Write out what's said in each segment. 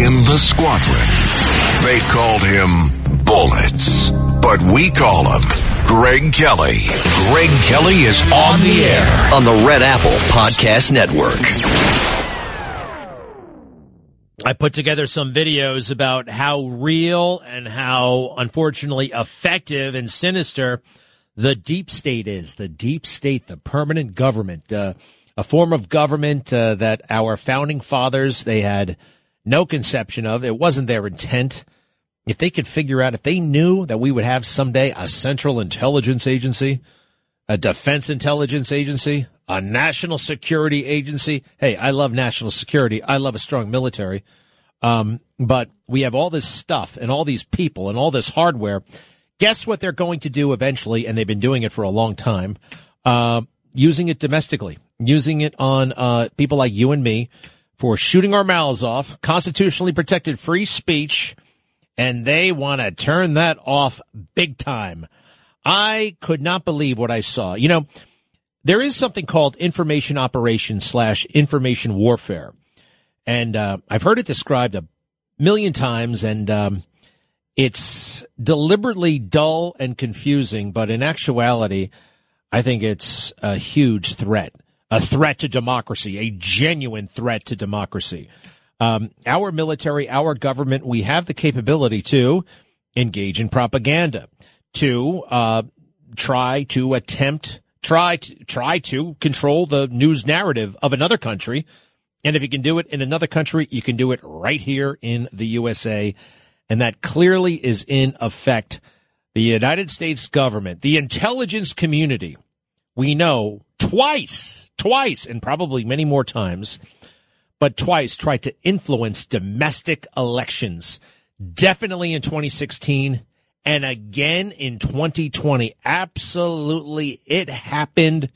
in the squadron. They called him Bullets, but we call him Greg Kelly. Greg Kelly is on the air on the Red Apple Podcast Network. I put together some videos about how real and how, unfortunately, effective and sinister the deep state is. The deep state, the permanent government, a form of government that our founding fathers, they had no conception of. It wasn't their intent. If they could figure out, if they knew that we would have someday a central intelligence agency, a defense intelligence agency, a national security agency. Hey, I love national security. I love a strong military. But we have all this stuff and all these people and all this hardware. Guess what they're going to do eventually, and they've been doing it for a long time, using it domestically, using it on people like you and me for shooting our mouths off, constitutionally protected free speech, and they want to turn that off big time. I could not believe what I saw. You know, there is something called information operations / information warfare. And I've heard it described a million times, and it's deliberately dull and confusing. But in actuality, I think it's a huge threat, a threat to democracy, a genuine threat to democracy. Our military, our government, we have the capability to engage in propaganda, to try to control the news narrative of another country. And if you can do it in another country, you can do it right here in the USA. And that clearly is in effect. The United States government, the intelligence community, we know twice, and probably many more times, but twice tried to influence domestic elections. Definitely in 2016 and again in 2020. Absolutely, it happened.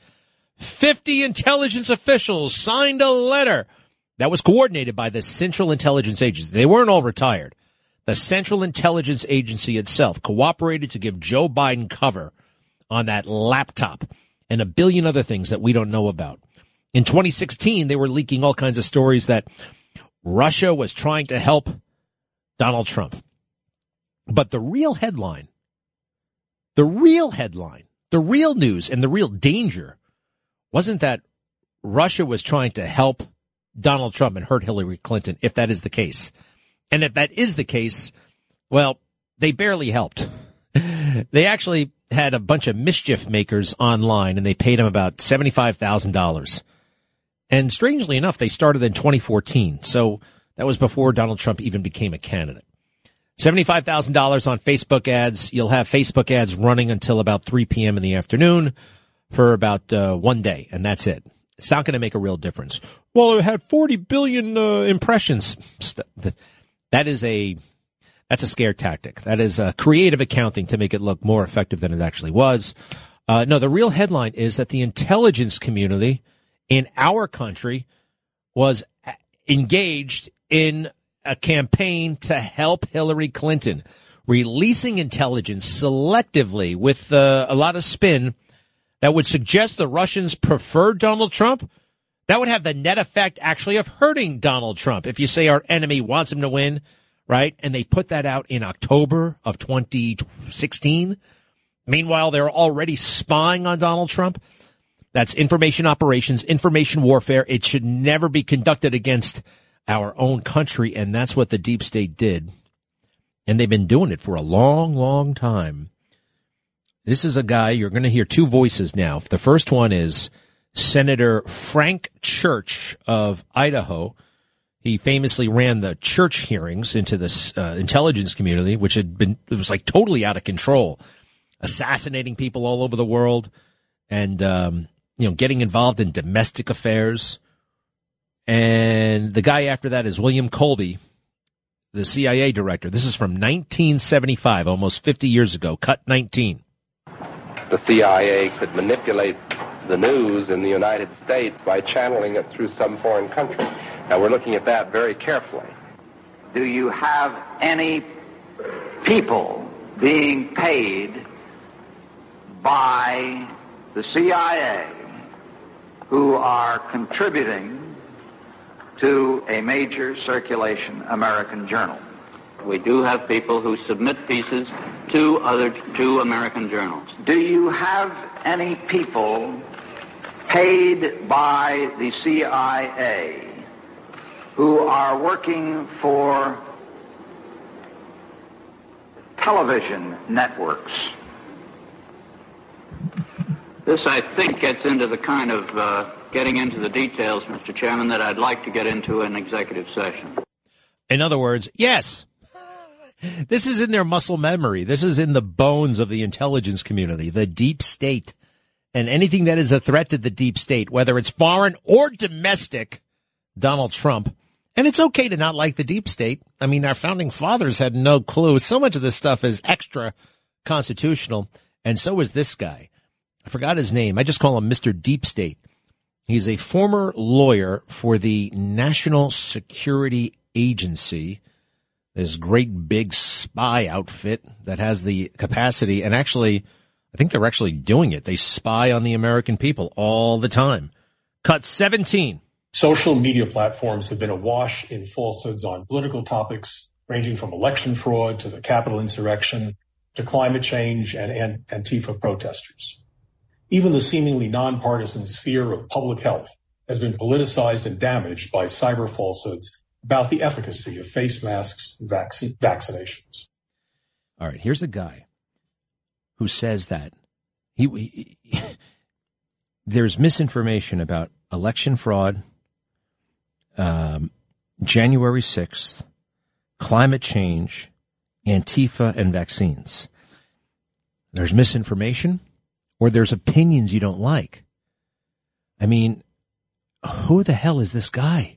50 intelligence officials signed a letter that was coordinated by the Central Intelligence Agency. They weren't all retired. The Central Intelligence Agency itself cooperated to give Joe Biden cover on that laptop and a billion other things that we don't know about. In 2016, they were leaking all kinds of stories that Russia was trying to help Donald Trump. But the real headline, the real news, and the real danger wasn't that Russia was trying to help Donald Trump and hurt Hillary Clinton, if that is the case. And if that is the case, well, they barely helped. They actually had a bunch of mischief makers online, and they paid them about $75,000. And strangely enough, they started in 2014. So that was before Donald Trump even became a candidate. $75,000 on Facebook ads. You'll have Facebook ads running until about 3 p.m. in the afternoon for about 1 day, and that's it. It's not going to make a real difference. Well, it had 40 billion impressions. That's a scare tactic. That is creative accounting to make it look more effective than it actually was. No, the real headline is that the intelligence community in our country was engaged in a campaign to help Hillary Clinton, releasing intelligence selectively with a lot of spin that would suggest the Russians preferred Donald Trump. That would have the net effect actually of hurting Donald Trump. If you say our enemy wants him to win, right? And they put that out in October of 2016. Meanwhile, they're already spying on Donald Trump. That's information operations, information warfare. It should never be conducted against our own country, and that's what the deep state did. And they've been doing it for a long, long time. This is a guy, you're going to hear two voices now. The first one is Senator Frank Church of Idaho. He famously ran the Church hearings into this intelligence community, which it was like totally out of control, assassinating people all over the world and, getting involved in domestic affairs. And the guy after that is William Colby, the CIA director. This is from 1975, almost 50 years ago, cut 19. The CIA could manipulate the news in the United States by channeling it through some foreign country. Now, we're looking at that very carefully. Do you have any people being paid by the CIA who are contributing to a major circulation American journal. We do have people who submit pieces to American journals. Do you have any people paid by the CIA who are working for television networks? This, I think, gets into the kind of getting into the details, Mr. Chairman, that I'd like to get into in executive session. In other words, yes. This is in their muscle memory. This is in the bones of the intelligence community, the deep state. And anything that is a threat to the deep state, whether it's foreign or domestic, Donald Trump. And it's okay to not like the deep state. I mean, our founding fathers had no clue. So much of this stuff is extra constitutional. And so is this guy. I forgot his name. I just call him Mr. Deep State. He's a former lawyer for the National Security Agency, this great big spy outfit that has the capacity. And actually, I think they're actually doing it. They spy on the American people all the time. Cut 17. Social media platforms have been awash in falsehoods on political topics, ranging from election fraud to the Capitol insurrection to climate change and Antifa protesters. Even the seemingly nonpartisan sphere of public health has been politicized and damaged by cyber falsehoods about the efficacy of face masks and vaccinations. All right, here's a guy who says that there's misinformation about election fraud, January 6th, climate change, Antifa, and vaccines. There's misinformation, or there's opinions you don't like. I mean, who the hell is this guy?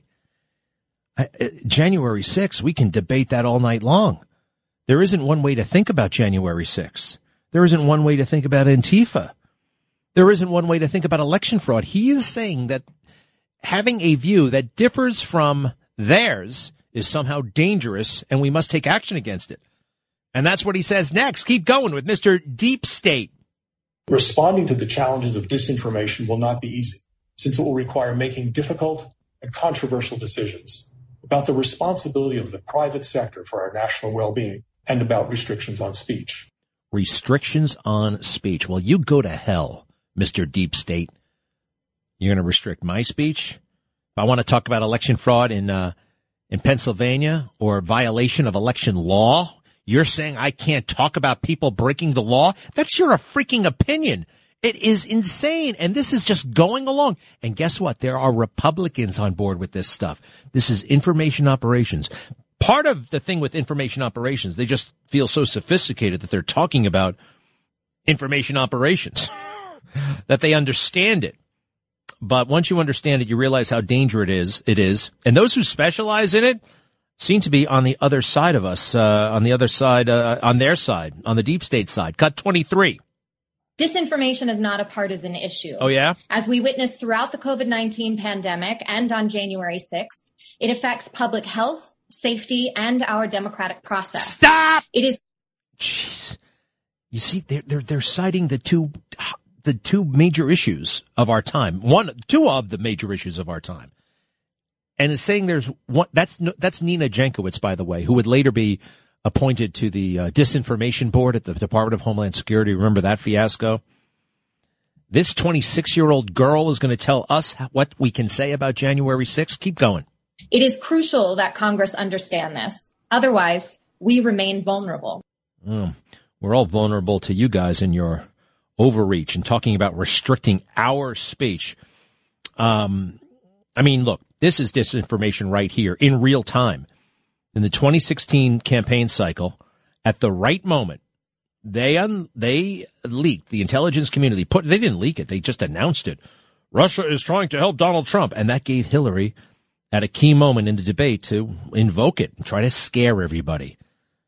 January 6th, we can debate that all night long. There isn't one way to think about January 6th. There isn't one way to think about Antifa. There isn't one way to think about election fraud. He is saying that having a view that differs from theirs is somehow dangerous and we must take action against it. And that's what he says next. Keep going with Mr. Deep State. Responding to the challenges of disinformation will not be easy, since it will require making difficult and controversial decisions about the responsibility of the private sector for our national well-being and about restrictions on speech. Restrictions on speech. Well, you go to hell, Mr. Deep State. You're going to restrict my speech? If I want to talk about election fraud in Pennsylvania or violation of election law, you're saying I can't talk about people breaking the law? That's your freaking opinion. It is insane. And this is just going along. And guess what? There are Republicans on board with this stuff. This is information operations. Part of the thing with information operations, they just feel so sophisticated that they're talking about information operations, that they understand it. But once you understand it, you realize how dangerous it is. And those who specialize in it seem to be on the other side of us, on their side, on the deep state side. Cut 23. Disinformation is not a partisan issue. Oh, yeah? As we witnessed throughout the COVID-19 pandemic and on January 6th, it affects public health, safety, and our democratic process. Stop! It is. Jeez. You see, they're citing the two major issues of our time. Two of the major issues of our time. And it's saying there's one, that's Nina Jankowicz, by the way, who would later be appointed to the disinformation board at the Department of Homeland Security. Remember that fiasco? This 26-year-old girl is going to tell us what we can say about January 6th. Keep going. It is crucial that Congress understand this. Otherwise, we remain vulnerable. We're all vulnerable to you guys and your overreach and talking about restricting our speech. I mean, look, this is disinformation right here in real time. In the 2016 campaign cycle, at the right moment, they leaked, the intelligence community they didn't leak it, they just announced it. Russia is trying to help Donald Trump, and that gave Hillary at a key moment in the debate to invoke it and try to scare everybody.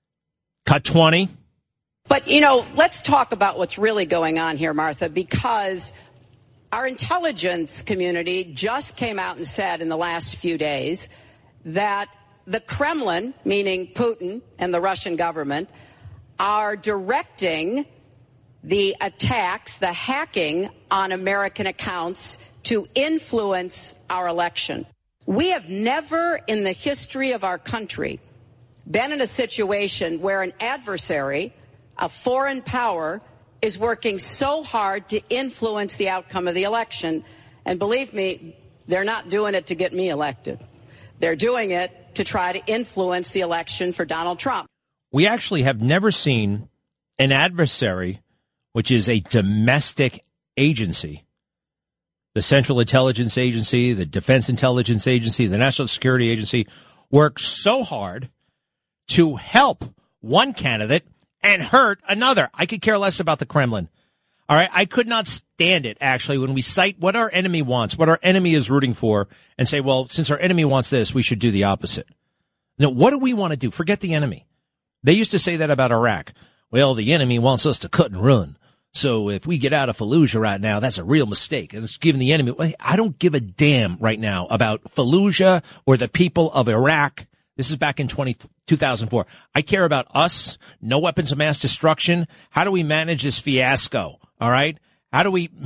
Cut 20. But, let's talk about what's really going on here, Martha, because our intelligence community just came out and said in the last few days that the Kremlin, meaning Putin and the Russian government, are directing the attacks, the hacking on American accounts to influence our election. We have never in the history of our country been in a situation where an adversary, a foreign power, is working so hard to influence the outcome of the election. And believe me, they're not doing it to get me elected. They're doing it to try to influence the election for Donald Trump. We actually have never seen an adversary, which is a domestic agency, the Central Intelligence Agency, the Defense Intelligence Agency, the National Security Agency, work so hard to help one candidate and hurt another. I could care less about the Kremlin. All right. I could not stand it, actually, when we cite what our enemy wants, what our enemy is rooting for, and say, well, since our enemy wants this, we should do the opposite. Now, what do we want to do? Forget the enemy. They used to say that about Iraq. Well, the enemy wants us to cut and run. So if we get out of Fallujah right now, that's a real mistake. And it's giving the enemy. I don't give a damn right now about Fallujah or the people of Iraq. This is back in 2004. I care about us, no weapons of mass destruction. How do we manage this fiasco? All right. How do we?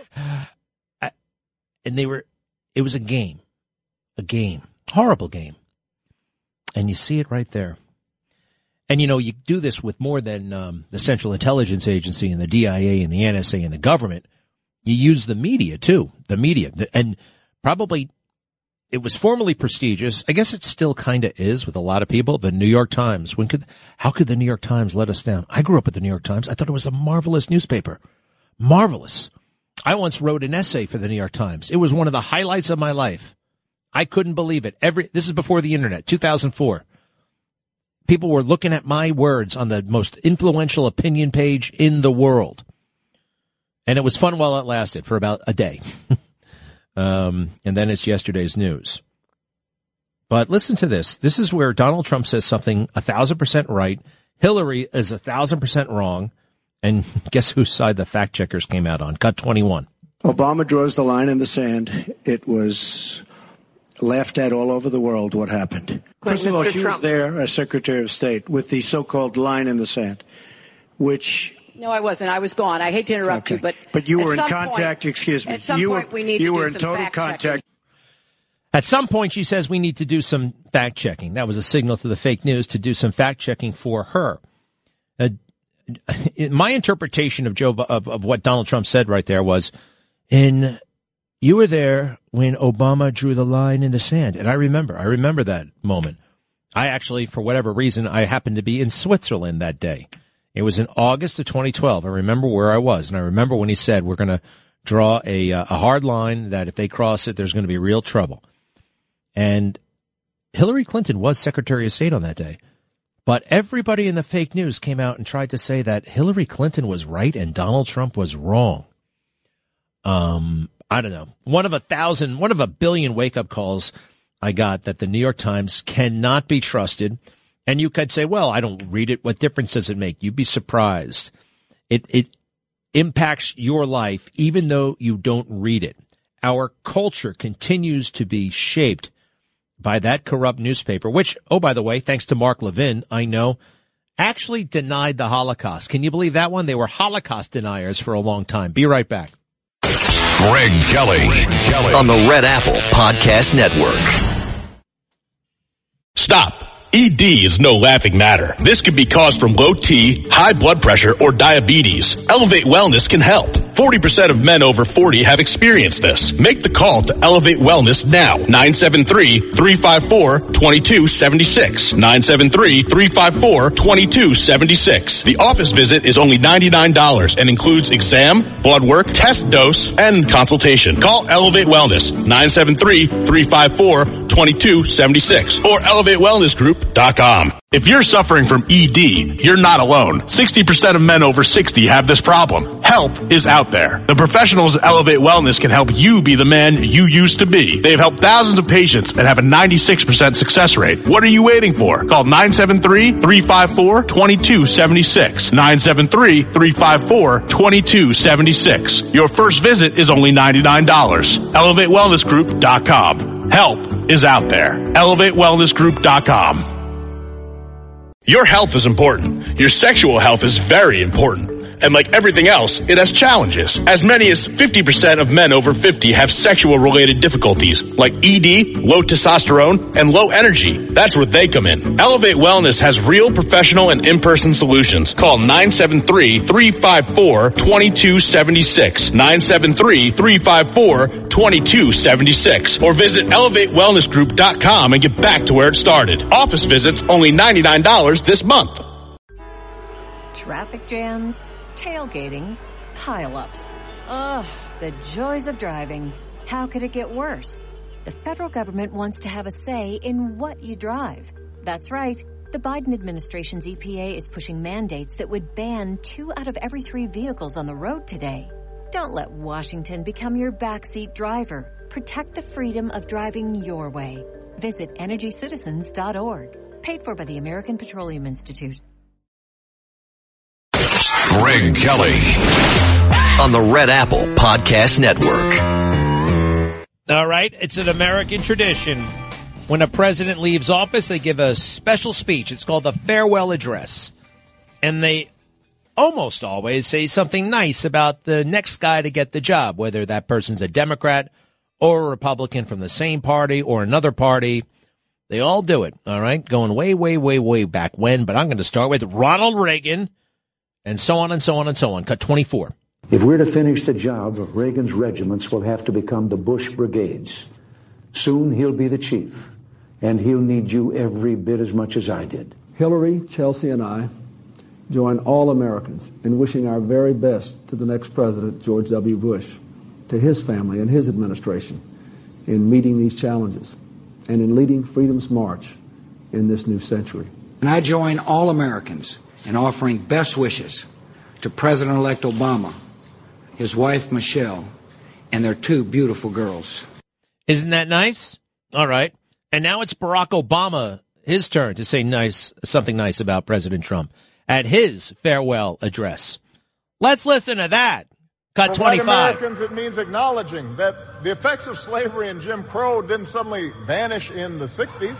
And it was a game, horrible game. And you see it right there. And, you know, you do this with more than the Central Intelligence Agency and the DIA and the NSA and the government. You use the media, too, and probably it was formerly prestigious. I guess it still kind of is with a lot of people. The New York Times. How could the New York Times let us down? I grew up with the New York Times. I thought it was a marvelous newspaper. Marvelous. I once wrote an essay for the New York Times. It was one of the highlights of my life. I couldn't believe it. This is before the internet, 2004. People were looking at my words on the most influential opinion page in the world. And it was fun while it lasted for about a day. And then it's yesterday's news. But listen to this. This is where Donald Trump says something 1,000% right. Hillary is 1,000% wrong. And guess whose side the fact checkers came out on? Cut 21. Obama draws the line in the sand. It was laughed at all over the world what happened. First of all, she was there as Secretary of State with the so-called line in the sand, which... No, I wasn't. I was gone. I hate to interrupt you, but you were in contact. Excuse me. At some point, we need to do some total contact. At some point, she says we need to do some fact checking. That was a signal to the fake news to do some fact checking for her. My interpretation of what Donald Trump said right there was, you were there when Obama drew the line in the sand. And I remember that moment. I actually, for whatever reason, I happened to be in Switzerland that day. It was in August of 2012. I remember where I was. And I remember when he said, we're going to draw a hard line that if they cross it, there's going to be real trouble. And Hillary Clinton was Secretary of State on that day. But everybody in the fake news came out and tried to say that Hillary Clinton was right and Donald Trump was wrong. I don't know. One of a billion wake-up calls I got that the New York Times cannot be trusted. And you could say, well, I don't read it. What difference does it make? You'd be surprised. It impacts your life even though you don't read it. Our culture continues to be shaped by that corrupt newspaper, which, oh, by the way, thanks to Mark Levin, I know, actually denied the Holocaust. Can you believe that one? They were Holocaust deniers for a long time. Be right back. Greg Kelly on the Red Apple Podcast Network. Stop. ED is no laughing matter. This could be caused from low T, high blood pressure, or diabetes. Elevate Wellness can help. 40% of men over 40 have experienced this. Make the call to Elevate Wellness now. 973-354-2276. 973-354-2276. The office visit is only $99 and includes exam, blood work, test dose, and consultation. Call Elevate Wellness. 973-354-2276 or ElevateWellnessGroup.com. If you're suffering from ED, you're not alone. 60% of men over 60 have this problem. Help is out there. The professionals at Elevate Wellness can help you be the man you used to be. They've helped thousands of patients and have a 96% success rate. What are you waiting for? Call 973-354-2276. 973-354-2276. Your first visit is only $99. ElevateWellnessGroup.com. Help is out there. ElevateWellnessGroup.com. Your health is important. Your sexual health is very important. And like everything else, it has challenges. As many as 50% of men over 50 have sexual-related difficulties, like ED, low testosterone, and low energy. That's where they come in. Elevate Wellness has real professional and in-person solutions. Call 973-354-2276. 973-354-2276. Or visit ElevateWellnessGroup.com and get back to where it started. Office visits only $99 this month. Traffic jams, tailgating, pile-ups. Ugh, the joys of driving. How could it get worse? The federal government wants to have a say in what you drive. That's right. The Biden administration's EPA is pushing mandates that would ban 2 out of every 3 vehicles on the road today. Don't let Washington become your backseat driver. Protect the freedom of driving your way. Visit EnergyCitizens.org. Paid for by the American Petroleum Institute. Greg Kelly on the Red Apple Podcast Network. All right, it's an American tradition. When a president leaves office, they give a special speech. It's called the farewell address. And they almost always say something nice about the next guy to get the job, whether that person's a Democrat or a Republican from the same party or another party. They all do it, all right, going way, way, way, way back when. But I'm going to start with Ronald Reagan and so on and so on and so on. Cut 24. If we're to finish the job, Reagan's regiments will have to become the Bush brigades. Soon he'll be the chief, and he'll need you every bit as much as I did. Hillary, Chelsea, and I join all Americans in wishing our very best to the next president, George W. Bush, to his family and his administration in meeting these challenges and in leading freedom's march in this new century. And I join all Americans in offering best wishes to President-elect Obama, his wife Michelle, and their 2 beautiful girls. Isn't that nice? All right. And now it's Barack Obama, his turn to say something nice about President Trump at his farewell address. Let's listen to that. Cut 25. For white Americans, it means acknowledging that the effects of slavery and Jim Crow didn't suddenly vanish in the 60s.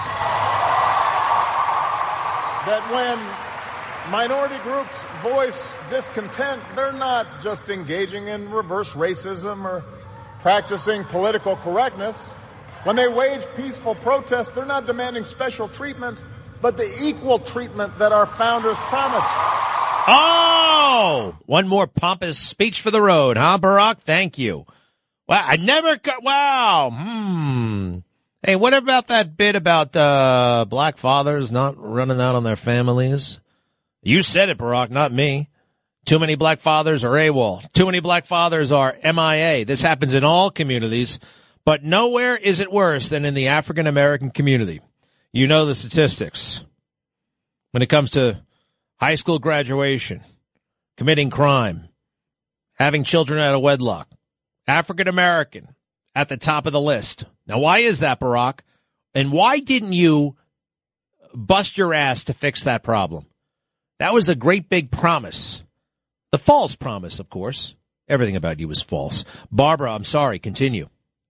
That when minority groups voice discontent, they're not just engaging in reverse racism or practicing political correctness. When they wage peaceful protest, they're not demanding special treatment, but the equal treatment that our founders promised. Oh, one more pompous speech for the road, huh, Barack? Thank you. Wow, I never got, wow. Hey, what about that bit about black fathers not running out on their families? You said it, Barack, not me. Too many black fathers are AWOL. Too many black fathers are MIA. This happens in all communities, but nowhere is it worse than in the African American community. You know the statistics. When it comes to high school graduation, committing crime, having children out of wedlock, African American at the top of the list. Now, why is that, Barack? And why didn't you bust your ass to fix that problem? That was a great big promise. The false promise, of course. Everything about you was false. Barbara, I'm sorry. Continue.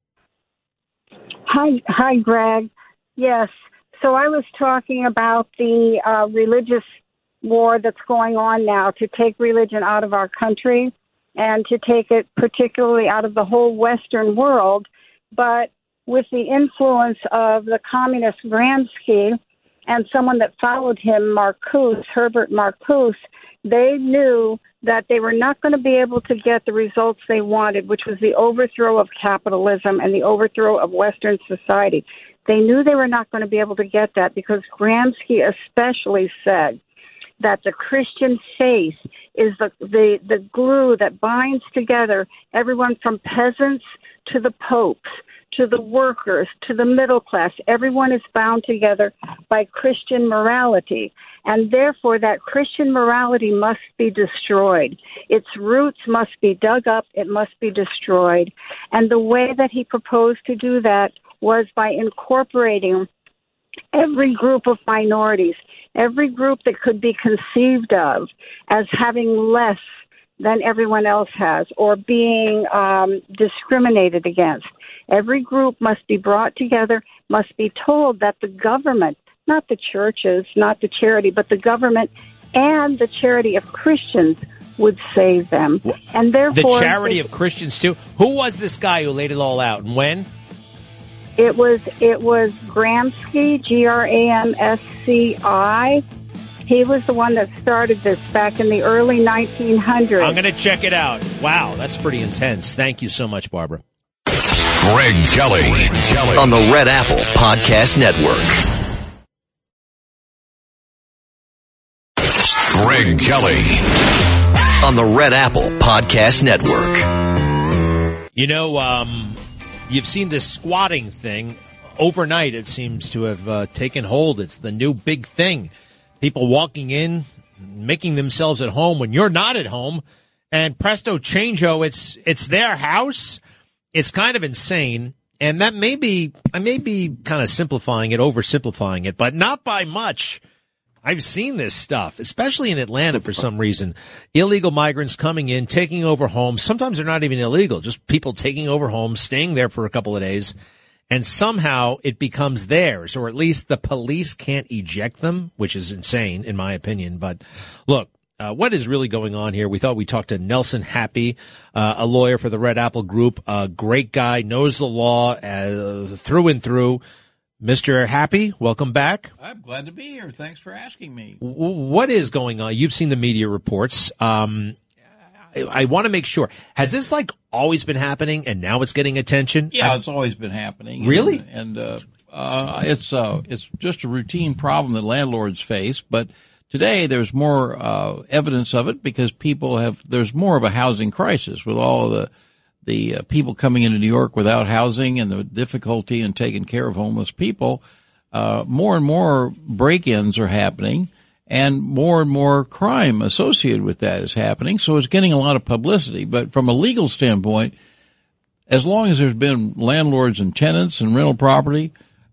Hi, Greg. Yes. So I was talking about the religious war that's going on now to take religion out of our country and to take it particularly out of the whole Western world. But with the influence of the communist Gramsci and someone that followed him, Marcuse, Herbert Marcuse, they knew that they were not going to be able to get the results they wanted, which was the overthrow of capitalism and the overthrow of Western society. They knew they were not going to be able to get that because Gramsci especially said that the Christian faith is the glue that binds together everyone from peasants to the popes, to the workers, to the middle class. Everyone is bound together by Christian morality. And therefore, that Christian morality must be destroyed. Its roots must be dug up. It must be destroyed. And the way that he proposed to do that was by incorporating every group of minorities, every group that could be conceived of as having less than everyone else has or being discriminated against. Every group must be brought together, must be told that the government, not the churches, not the charity, but the government and the charity of Christians would save them. And therefore, the charity of Christians too. Who was this guy who laid it all out, and when? It was Gramsci, Gramsci. He was the one that started this back in the early 1900s. I'm going to check it out. Wow, that's pretty intense. Thank you so much, Barbara. Greg Kelly on the Red Apple Podcast Network. Greg Kelly on the Red Apple Podcast Network. You know, you've seen this squatting thing. Overnight, it seems to have taken hold. It's the new big thing. People walking in, making themselves at home when you're not at home, and presto changeo, it's their house. It's kind of insane, and that I may be kind of simplifying it, oversimplifying it, but not by much. I've seen this stuff, especially in Atlanta for some reason. Illegal migrants coming in, taking over homes. Sometimes they're not even illegal, just people taking over homes, staying there for a couple of days, and somehow it becomes theirs, or at least the police can't eject them, which is insane in my opinion. But look, what is really going on here? We thought we'd talk to Nelson Happy, a lawyer for the Red Apple Group, a great guy, knows the law through and through. Mr. Happy, welcome back. I'm glad to be here. Thanks for asking me. What is going on? You've seen the media reports. I want to make sure. Has this always been happening and now it's getting attention? Yeah, it's always been happening. Really? And it's just a routine problem that landlords face, but today there's more evidence of it because there's more of a housing crisis with all of the people coming into New York without housing and the difficulty in taking care of homeless people. More and more break-ins are happening and more crime associated with that is happening. So it's getting a lot of publicity. But from a legal standpoint, as long as there's been landlords and tenants and rental property,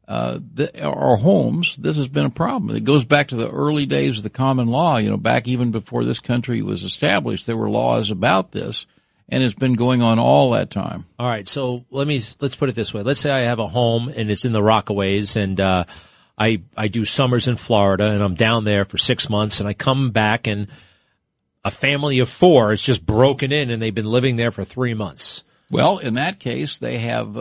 or homes, this has been a problem. It goes back to the early days of the common law. Back even before this country was established, there were laws about this, and it's been going on all that time. All right, so let's put it this way. Let's say I have a home and it's in the Rockaways, and I do summers in Florida, and I'm down there for 6 months, and I come back, and a family of 4 is just broken in, and they've been living there for 3 months. Well, in that case, they have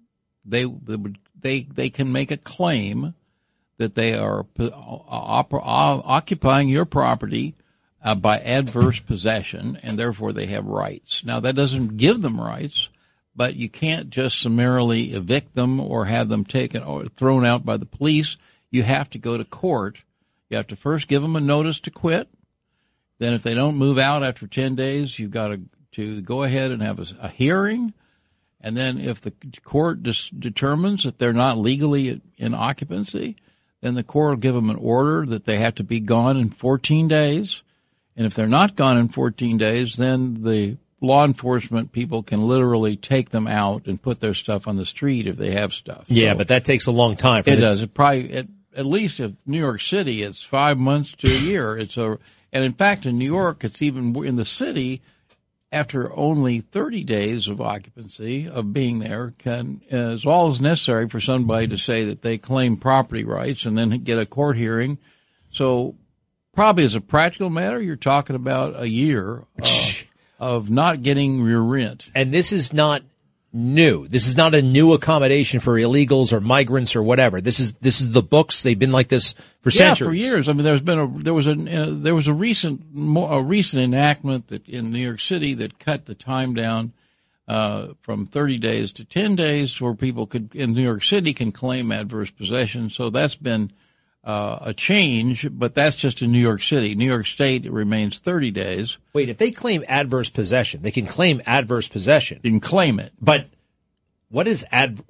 they can make a claim that they are occupying your property by adverse possession, and therefore they have rights. Now, that doesn't give them rights, but you can't just summarily evict them or have them taken or thrown out by the police. You have to go to court. You have to first give them a notice to quit. Then if they don't move out after 10 days, you've got to go ahead and have a hearing. And then if the court determines that they're not legally in occupancy, then the court will give them an order that they have to be gone in 14 days. And if they're not gone in 14 days, then the law enforcement people can literally take them out and put their stuff on the street if they have stuff. Yeah, but that takes a long time. It does. It probably, at least if New York City, it's 5 months to a year. And in fact, in New York, it's even in the city, after only 30 days of occupancy, of being there, is all is necessary for somebody to say that they claim property rights and then get a court hearing. So probably as a practical matter, you're talking about a year of not getting your rent. And this is not new. This is not a new accommodation for illegals or migrants or whatever. This is the books. They've been like this for centuries. Yeah, for years. I mean, there was a recent enactment that in New York City that cut the time down from 30 days to 10 days, where people in New York City can claim adverse possession. So that's been a change, but that's just in New York City. New York State, it remains 30 days. Wait, if they claim adverse possession, they can claim adverse possession. You can claim it. But what is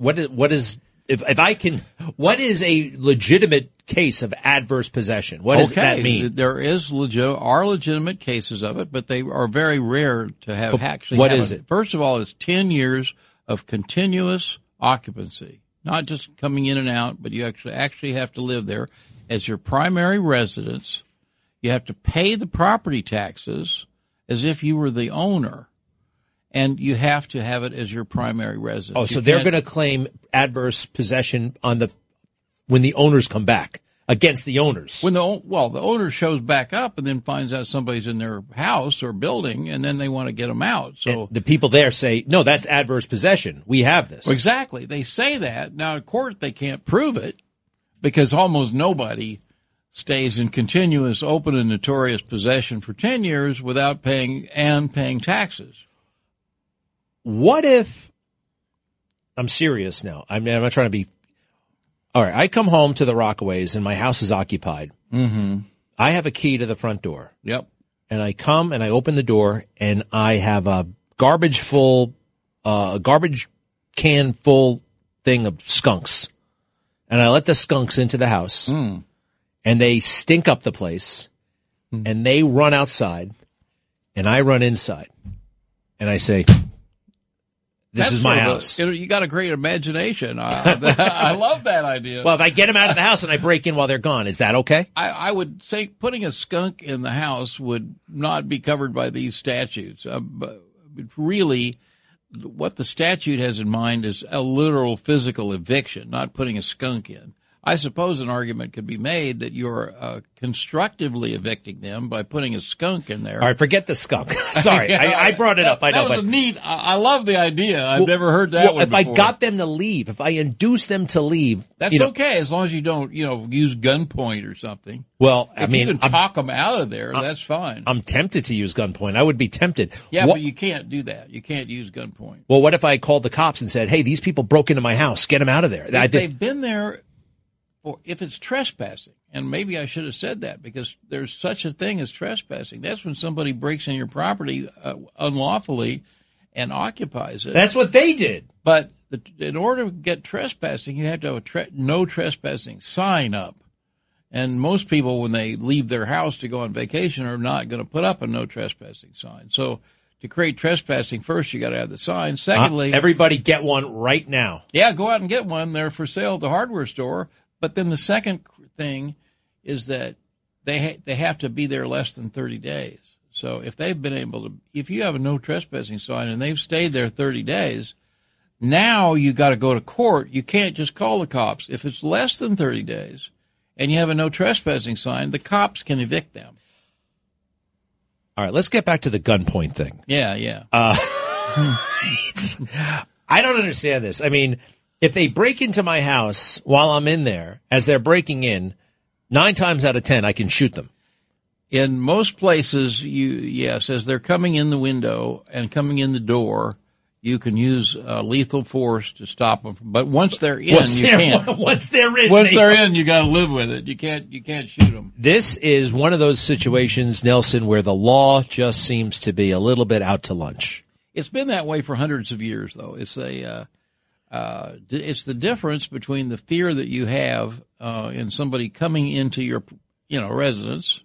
what is a legitimate case of adverse possession? What does that mean? There are legitimate cases of it, but they are very rare to have actually. What is it? First of all, it's 10 years of continuous occupancy. Not just coming in and out, but you actually have to live there as your primary residence. You have to pay the property taxes as if you were the owner, and you have to have it as your primary residence. Oh, so they're going to claim adverse possession when the owners come back, against the owners. When the owner shows back up and then finds out somebody's in their house or building, and then they want to get them out. So and the people there say, no, that's adverse possession. We have this. Well, exactly. They say that. Now, in court, they can't prove it because almost nobody stays in continuous, open, and notorious possession for 10 years without paying taxes. What if, I'm serious now, I'm not trying to be, all right, I come home to the Rockaways and my house is occupied. Mm-hmm. I have a key to the front door. Yep. And I come and I open the door and I have a garbage can full thing of skunks. And I let the skunks into the house. Mm. And they stink up the place, and they run outside, and I run inside, and I say, this is my house. You got a great imagination. I love that idea. Well, if I get them out of the house and I break in while they're gone, is that okay? I would say putting a skunk in the house would not be covered by these statutes. But really, what the statute has in mind is a literal physical eviction, not putting a skunk in. I suppose an argument could be made that you're constructively evicting them by putting a skunk in there. All right, forget the skunk. Sorry, I brought it up. I know, that was neat. I love the idea. I've never heard that one before. If I got them to leave, if I induce them to leave, that's okay as long as you don't, use gunpoint or something. Well, if you can talk them out of there, that's fine. I'm tempted to use gunpoint. I would be tempted. Yeah, but you can't do that. You can't use gunpoint. Well, what if I called the cops and said, "Hey, these people broke into my house. Get them out of there." If they've been there. Or if it's trespassing, and maybe I should have said that because there's such a thing as trespassing. That's when somebody breaks in your property unlawfully and occupies it. That's what they did. But in order to get trespassing, you have to have a no trespassing sign up. And most people, when they leave their house to go on vacation, are not going to put up a no trespassing sign. So to create trespassing, first you got to have the sign. Secondly, everybody get one right now. Yeah, go out and get one. They're for sale at the hardware store. But then the second thing is that they have to be there less than 30 days. So if they've been able to, if you have a no trespassing sign and they've stayed there 30 days, now you got to go to court. You can't just call the cops. If it's less than 30 days and you have a no trespassing sign, the cops can evict them. All right, let's get back to the gunpoint thing. Yeah. I don't understand this. I mean, if they break into my house while I'm in there, as they're breaking in, 9 times out of 10, I can shoot them. In most places, as they're coming in the window and coming in the door, you can use lethal force to stop them. But once they're in, you can't. Once they're in, you got to live with it. You can't shoot them. This is one of those situations, Nelson, where the law just seems to be a little bit out to lunch. It's been that way for hundreds of years, though. It's it's the difference between the fear that you have in somebody coming into your, residence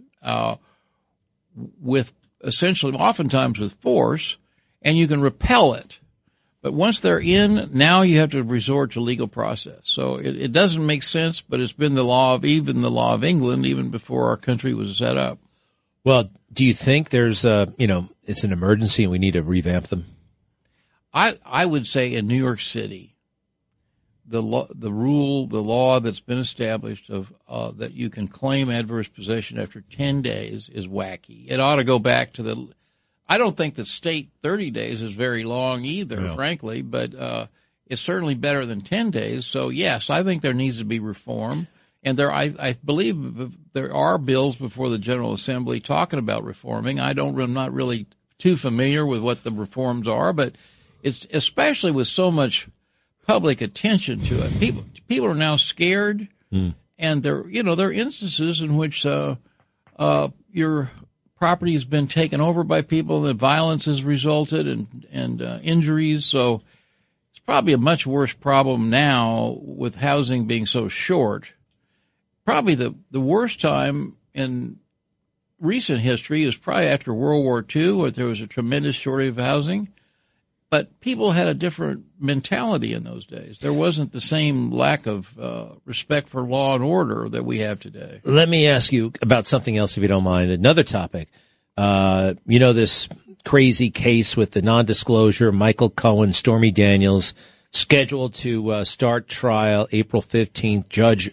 with essentially, oftentimes with force, and you can repel it. But once they're in, now you have to resort to legal process. So it doesn't make sense, but it's been the law of England even before our country was set up. Well, do you think there's it's an emergency and we need to revamp them? I would say in New York City, the law that's been established of that you can claim adverse possession after 10 days is wacky. It ought to go back to I don't think the state 30 days is very long either, frankly, but it's certainly better than 10 days. So yes, I think there needs to be reform. And I believe there are bills before the General Assembly talking about reforming. I'm not really too familiar with what the reforms are, but it's especially with so much public attention to it. People are now scared, and there are instances in which your property has been taken over by people, that violence has resulted and injuries. So it's probably a much worse problem now with housing being so short. Probably the worst time in recent history is probably after World War II, where there was a tremendous shortage of housing. But people had a different mentality in those days. There wasn't the same lack of respect for law and order that we have today. Let me ask you about something else, if you don't mind. Another topic. This crazy case with the non-disclosure, Michael Cohen, Stormy Daniels, scheduled to start trial April 15th. Judge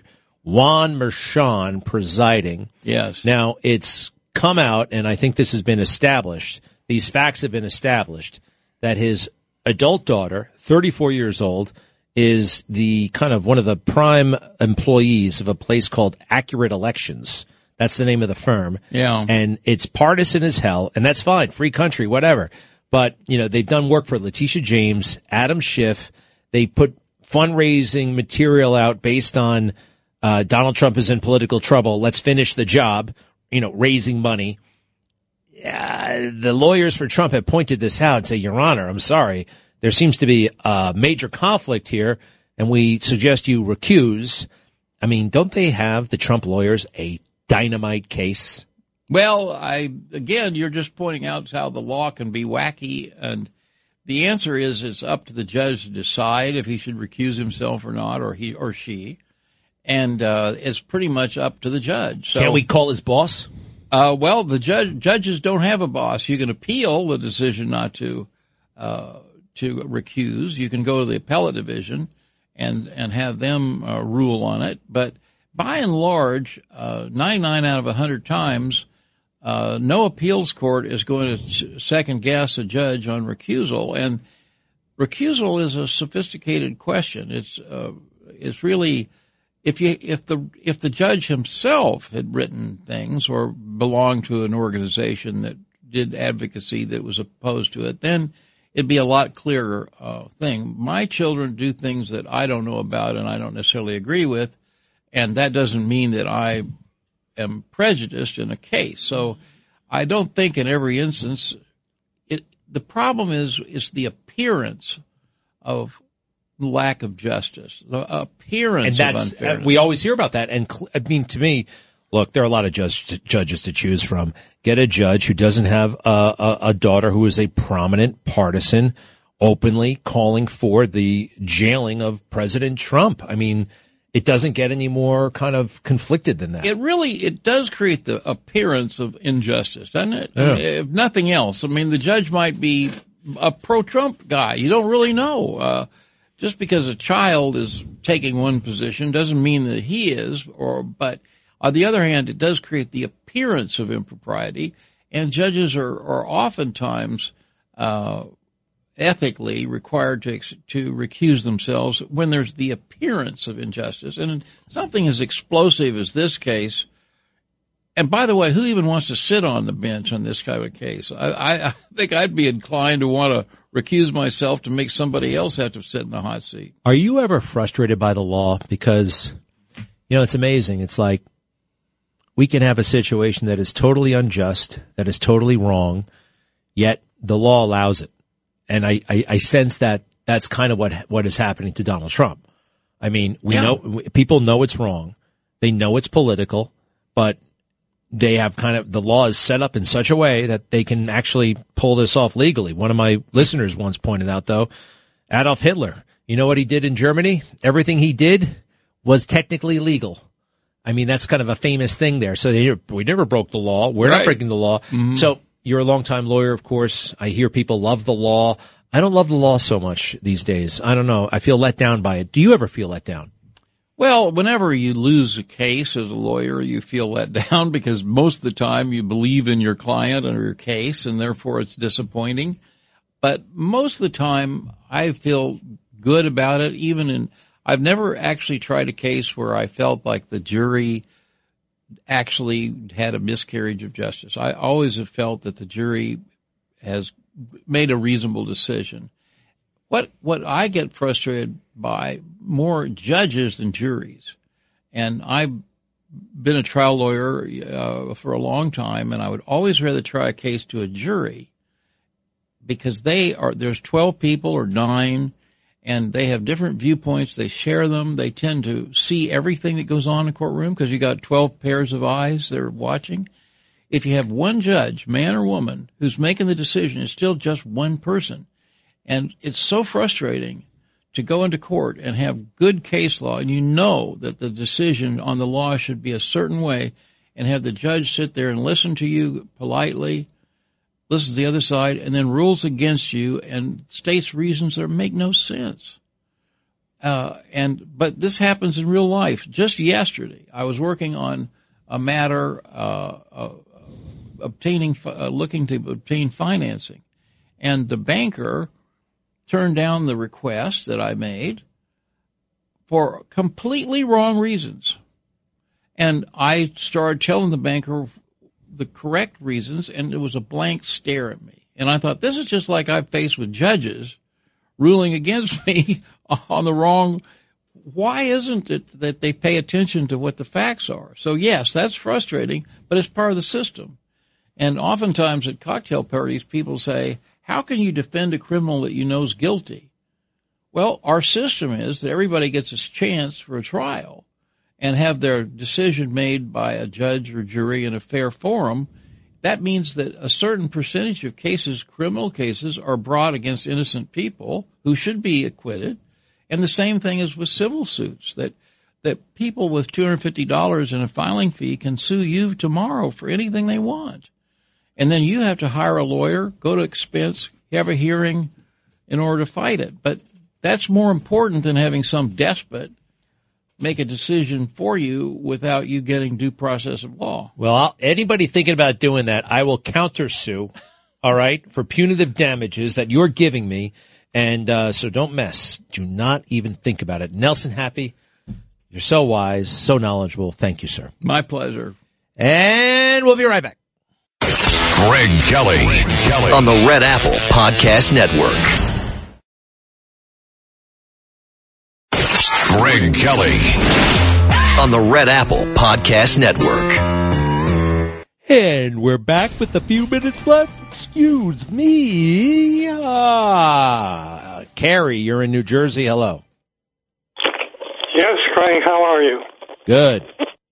Juan Merchan presiding. Yes. Now, it's come out, and I think this has been established, these facts have been established, that his adult daughter, 34 years old, is the kind of one of the prime employees of a place called Accurate Elections. That's the name of the firm. Yeah. And it's partisan as hell, and that's fine. Free country, whatever. But, they've done work for Letitia James, Adam Schiff. They put fundraising material out based on Donald Trump is in political trouble. Let's finish the job, raising money. The lawyers for Trump have pointed this out and say, Your Honor, I'm sorry. There seems to be a major conflict here, and we suggest you recuse. I mean, don't they have, the Trump lawyers, a dynamite case? Well, again, you're just pointing out how the law can be wacky, and the answer is it's up to the judge to decide if he should recuse himself or not, or he or she, and it's pretty much up to the judge. So, can't we call his boss? Well, the judges don't have a boss. You can appeal the decision not to recuse. You can go to the appellate division and have them rule on it. But by and large, 99 out of 100 times, no appeals court is going to second guess a judge on recusal. And recusal is a sophisticated question. It's really, if the judge himself had written things or belonged to an organization that did advocacy that was opposed to it, then it'd be a lot clearer thing. My children do things that I don't know about and I don't necessarily agree with, and that doesn't mean that I am prejudiced in a case. So I don't think in every instance the problem is the appearance of lack of justice, the appearance of unfairness. We always hear about that. And I mean, to me, look, there are a lot of judges to choose from. Get a judge who doesn't have a daughter who is a prominent partisan, openly calling for the jailing of President Trump. I mean, it doesn't get any more kind of conflicted than that. It does create the appearance of injustice, doesn't it? Yeah. If nothing else, I mean, the judge might be a pro-Trump guy. You don't really know. Just because a child is taking one position doesn't mean that he is, but on the other hand, it does create the appearance of impropriety, and judges are oftentimes ethically required to recuse themselves when there's the appearance of injustice. And in something as explosive as this case, and by the way, who even wants to sit on the bench on this kind of a case? I think I'd be inclined to want to recuse myself to make somebody else have to sit in the hot seat. Are you ever frustrated by the law? Because, it's amazing. It's like we can have a situation that is totally unjust, that is totally wrong, yet the law allows it. And I sense that that's kind of what is happening to Donald Trump. I mean, know people know it's wrong. They know it's political, but they have the law is set up in such a way that they can actually pull this off legally. One of my listeners once pointed out, though, Adolf Hitler, you know what he did in Germany? Everything he did was technically legal. I mean, that's kind of a famous thing there. So we never broke the law. We're not breaking the law. Mm-hmm. So you're a longtime lawyer, of course. I hear people love the law. I don't love the law so much these days. I don't know. I feel let down by it. Do you ever feel let down? Well, whenever you lose a case as a lawyer, you feel let down because most of the time you believe in your client or your case, and therefore it's disappointing. But most of the time I feel good about it. I've never actually tried a case where I felt like the jury actually had a miscarriage of justice. I always have felt that the jury has made a reasonable decision. What I get frustrated by more judges than juries, and I've been a trial lawyer for a long time, and I would always rather try a case to a jury because there's 12 people or 9, and they have different viewpoints. They share them. They tend to see everything that goes on in a courtroom because you got 12 pairs of eyes they're watching. If you have one judge, man or woman, who's making the decision, it's still just one person. And it's so frustrating to go into court and have good case law, and you know that the decision on the law should be a certain way, and have the judge sit there and listen to you politely, listen to the other side, and then rules against you and states reasons that make no sense. But this happens in real life. Just yesterday, I was working on a matter looking to obtain financing, and the banker turned down the request that I made for completely wrong reasons. And I started telling the banker the correct reasons, and it was a blank stare at me. And I thought, this is just like I've faced with judges ruling against me on the wrong. Why isn't it that they pay attention to what the facts are? So, yes, that's frustrating, but it's part of the system. And oftentimes at cocktail parties, people say, how can you defend a criminal that you know is guilty? Well, our system is that everybody gets a chance for a trial and have their decision made by a judge or jury in a fair forum. That means that a certain percentage of cases, criminal cases, are brought against innocent people who should be acquitted. And the same thing is with civil suits, that people with $250 in a filing fee can sue you tomorrow for anything they want. And then you have to hire a lawyer, go to expense, have a hearing in order to fight it. But that's more important than having some despot make a decision for you without you getting due process of law. Well, anybody thinking about doing that, I will countersue, all right, for punitive damages that you're giving me. And so don't mess. Do not even think about it. Nelson Happy, you're so wise, so knowledgeable. Thank you, sir. My pleasure. And we'll be right back. Greg Kelly on the Red Apple Podcast Network. Greg Kelly on the Red Apple Podcast Network. And we're back with a few minutes left. Excuse me. Carrie, you're in New Jersey. Hello. Yes, Craig, how are you? Good.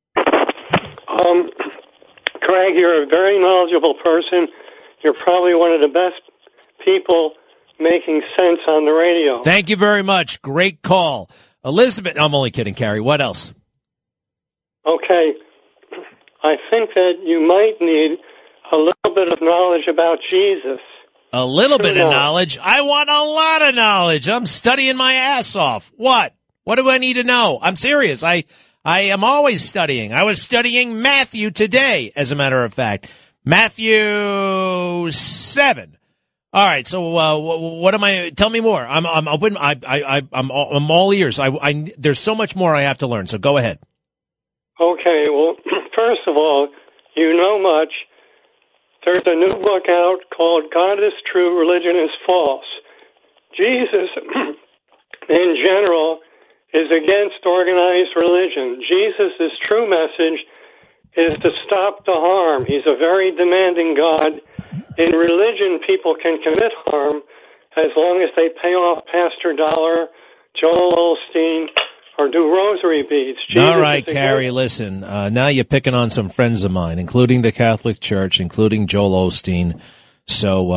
Craig, you're a very knowledgeable person. You're probably one of the best people making sense on the radio. Thank you very much. Great call. Elizabeth, I'm only kidding, Carrie. What else? Okay. I think that you might need a little bit of knowledge about Jesus. A little bit of knowledge? I want a lot of knowledge. I'm studying my ass off. What? What do I need to know? I'm serious. I am always studying. I was studying Matthew today, as a matter of fact. Matthew 7. All right. So, what am I? Tell me more. I'm open. I'm all ears. There's so much more I have to learn. So go ahead. Okay. Well, first of all, you know much. There's a new book out called God is True, Religion is False. Jesus, in general, is against organized religion. Jesus' true message is to stop the harm. He's a very demanding God. In religion, people can commit harm as long as they pay off Pastor Dollar, Joel Osteen, or do rosary beads. All right, Carrie, listen. Now you're picking on some friends of mine, including the Catholic Church, including Joel Osteen. So,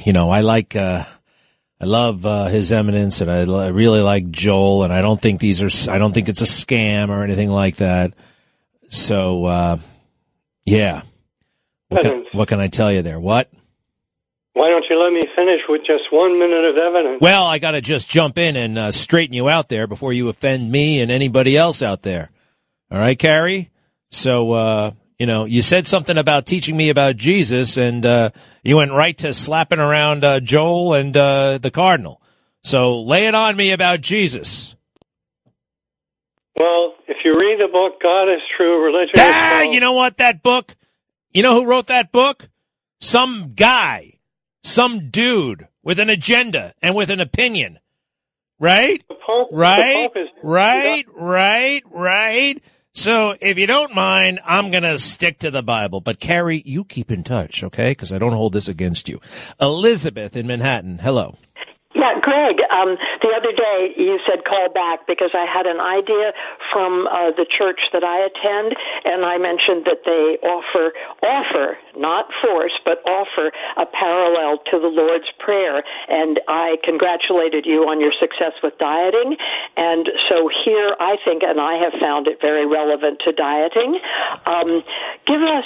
I love His Eminence, and I really like Joel, and I don't think it's a scam or anything like that. So, yeah. What can I tell you there? What? Why don't you let me finish with just 1 minute of evidence? Well, I got to just jump in and straighten you out there before you offend me and anybody else out there. All right, Carrie? So, you said something about teaching me about Jesus, and you went right to slapping around Joel and the Cardinal. So lay it on me about Jesus. Well, if you read the book, God is True, Religion is False. You know what, that book? You know who wrote that book? Some guy. Some dude with an agenda and with an opinion. Right? Right? So if you don't mind, I'm going to stick to the Bible. But Carrie, you keep in touch, okay? Because I don't hold this against you. Elizabeth in Manhattan. Hello. Yeah, Greg, the other day you said call back because I had an idea from the church that I attend, and I mentioned that they offer, not force, but offer a parallel to the Lord's Prayer, and I congratulated you on your success with dieting, and so here I think, and I have found it very relevant to dieting. Give us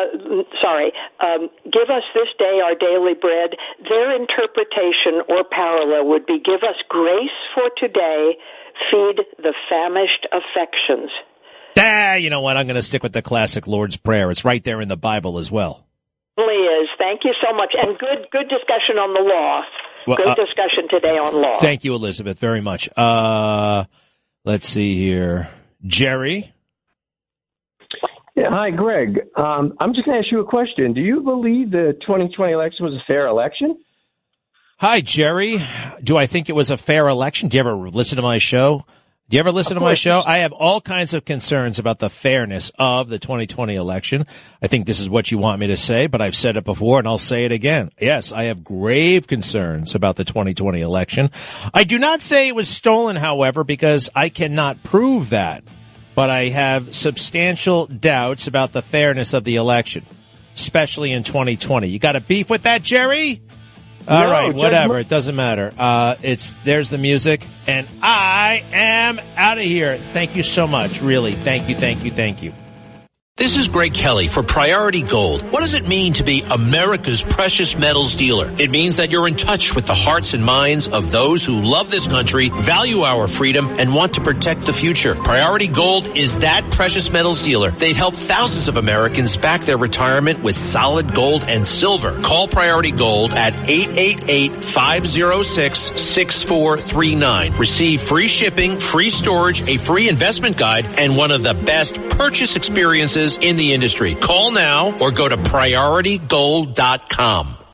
this day our daily bread. Their interpretation or parallel would be give us grace for today, feed the famished affections. You know what? I'm going to stick with the classic Lord's Prayer. It's right there in the Bible as well. It really is. Thank you so much. And good discussion on the law. Well, Great discussion today on law. Thank you, Elizabeth, very much. Let's see here. Jerry? Yeah, hi, Greg. I'm just going to ask you a question. Do you believe the 2020 election was a fair election? Hi, Jerry. Do I think it was a fair election? Do you ever listen to my show? Do you ever listen to my show? I have all kinds of concerns about the fairness of the 2020 election. I think this is what you want me to say, but I've said it before and I'll say it again. Yes, I have grave concerns about the 2020 election. I do not say it was stolen, however, because I cannot prove that. But I have substantial doubts about the fairness of the election, especially in 2020. You got a beef with that, Jerry? All right, whatever. It doesn't matter. There's the music, and I am out of here. Thank you so much. Really. Thank you. This is Greg Kelly for Priority Gold. What does it mean to be America's precious metals dealer? It means that you're in touch with the hearts and minds of those who love this country, value our freedom, and want to protect the future. Priority Gold is that precious metals dealer. They've helped thousands of Americans back their retirement with solid gold and silver. Call Priority Gold at 888-506-6439. Receive free shipping, free storage, a free investment guide, and one of the best purchase experiences in the industry. Call now or go to PriorityGold.com.